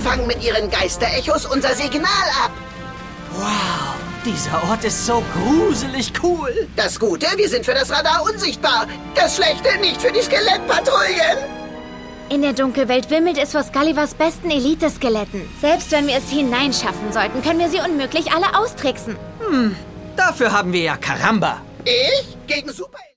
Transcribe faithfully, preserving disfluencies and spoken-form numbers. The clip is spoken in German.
fangen mit ihren Geisterechos unser Signal ab. Wow, dieser Ort ist so gruselig cool. Das Gute, wir sind für das Radar unsichtbar. Das Schlechte, nicht für die Skelettpatrouillen. In der Dunkelwelt wimmelt es vor Scullivers besten Elite-Skeletten. Selbst wenn wir es hineinschaffen sollten, können wir sie unmöglich alle austricksen. Hm, dafür haben wir ja Karamba. Ich? Gegen Super...